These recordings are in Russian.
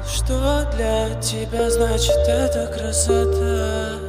Что для тебя значит эта красота?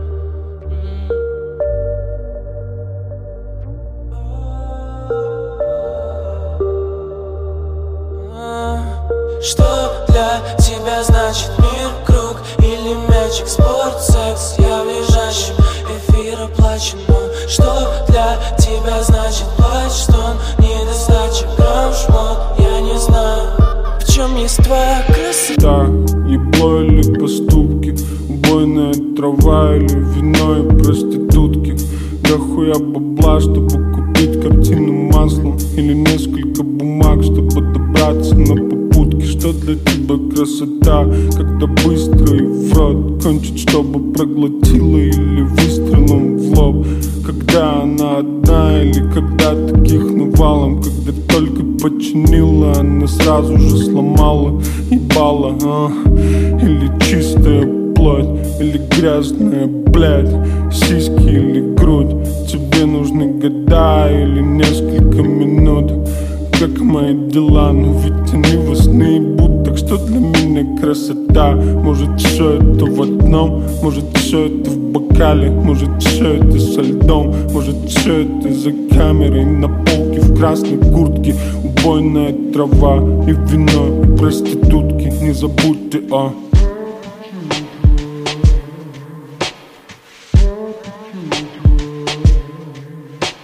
Что для тебя значит мир, круг или мячик, спорт, секс? Я в лежащем эфира плачено. Что для тебя значит плач, стон, недостача, грамм, шмот? Я не знаю, в чем есть твоя красота. Ебло или поступки, убойная трава или вино и проститутки. Дохуя бабла, чтобы купить картину маслом или несколько бумаг, чтобы добраться на попутки. Что для тебя красота, когда быстро и в рот кончить, чтобы проглотила или выстрелом в лоб? Когда она одна или когда таких навалом? Когда только починила, она сразу же сломала, ебала, или чистая плоть, или грязная, блядь, сиськи или грудь? Тебе нужны года или несколько минут? Как мои дела, но ведь они вас наебут. Так что для меня красота? Может все это в одном, может все это в бокале, может все это со льдом, может все это за камерой на полке в красной куртке. Убойная трава и вино и проститутки. Не забудьте о...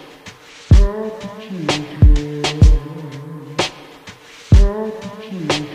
Mm-hmm.